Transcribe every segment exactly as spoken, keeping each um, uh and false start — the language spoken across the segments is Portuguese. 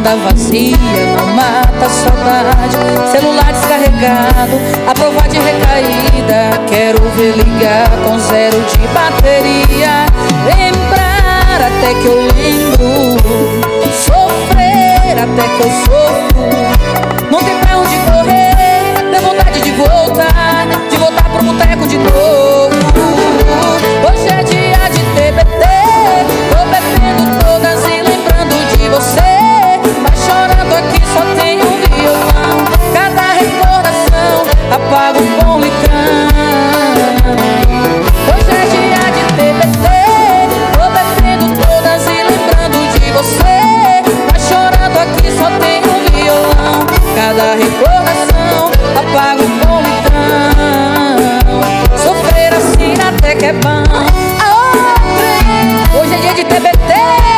comanda vazia, não mata a saudade. Celular descarregado, a prova de recaída. Quero ver ligar com zero de bateria. Lembrar até que eu lembro, sofrer até que eu sofro. Não tem pra onde correr, deu vontade de voltar, de voltar pro boteco de novo. Hoje é dia de T B T, tô bebendo todas e lembrando de você. Mas chorando aqui só tem um violão. Cada recordação apaga um bom licão. Hoje é dia de T B T, tô bebendo todas e lembrando de você. Mas chorando aqui só tem um violão. Cada recordação apaga um bom licão. Sofrer assim até que é bom. Hoje é dia de T B T.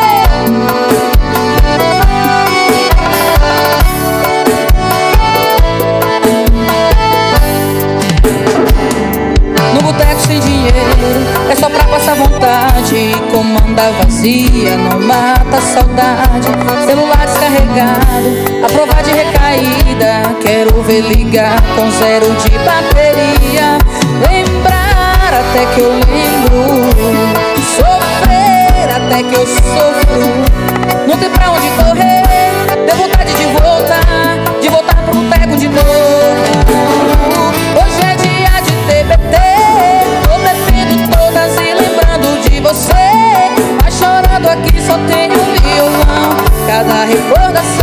No boteco sem dinheiro, é só pra passar vontade. Comanda vazia, não mata a saudade. Celular descarregado, a prova de recaída. Quero ver ligar com zero de bateria. Lembrar até que eu lembro, sofrer até que eu sofro. Não tem pra onde correr, deu vontade de voltar, de voltar pro boteco de novo. Hoje é dia de T B T, tô bebendo todas e lembrando de você. Mas chorando aqui só tem um violão. Cada recordação